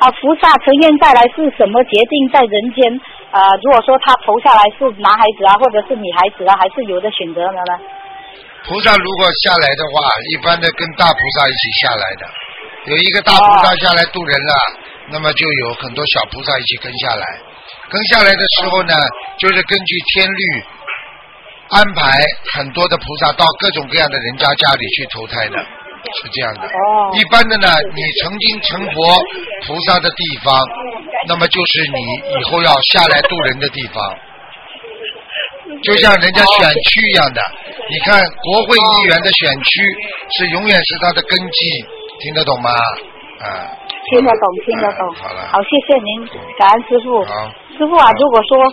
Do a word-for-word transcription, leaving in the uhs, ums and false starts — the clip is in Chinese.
啊，菩萨成愿再来是什么决定在人间？啊、呃，如果说他投下来是男孩子啊，或者是女孩子啊，还是有的选择的呢？ 菩萨如果下来的话，一般的跟大菩萨一起下来的，有一个大菩萨下来渡人了，哦、那么就有很多小菩萨一起跟下来。跟下来的时候呢，就是根据天律安排很多的菩萨到各种各样的人家家里去投胎的。是这样的， 哦、 一般的呢，你曾经成佛菩萨的地方，那么就是你以后要下来渡人的地方，就像人家选区一样的。你看国会议员的选区是永远是他的根基，听得懂吗？啊， 听得懂，听得懂。 好了， 好，谢谢您，感恩师父。 好， 师父啊，如果说